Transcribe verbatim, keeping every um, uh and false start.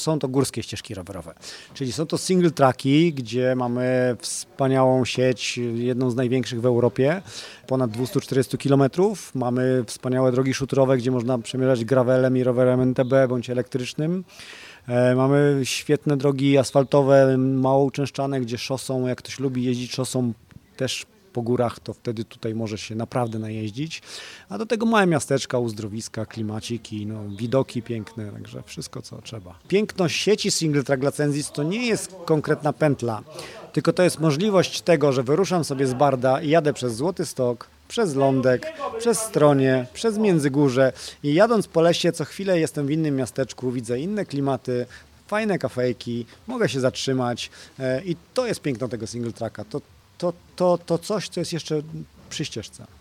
Są to górskie ścieżki rowerowe, czyli są to single tracki, gdzie mamy wspaniałą sieć, jedną z największych w Europie, ponad dwieście czterdzieści kilometrów. Mamy wspaniałe drogi szutrowe, gdzie można przemierzać gravelem i rowerem N T B bądź elektrycznym. Mamy świetne drogi asfaltowe, mało uczęszczane, gdzie szosą, jak ktoś lubi jeździć szosą też po górach, to wtedy tutaj może się naprawdę najeździć. A do tego małe miasteczka, uzdrowiska, klimaciki, no, widoki piękne, także wszystko co trzeba. Piękność sieci Single Track dla Cenzis to nie jest konkretna pętla, tylko to jest możliwość tego, że wyruszam sobie z Barda i jadę przez Złoty Stok, przez Lądek, przez Stronie, przez Międzygórze i jadąc po lesie co chwilę jestem w innym miasteczku, widzę inne klimaty, fajne kafejki, mogę się zatrzymać i to jest piękno tego Single Tracka. To To, to, to coś, co jest jeszcze przy ścieżce.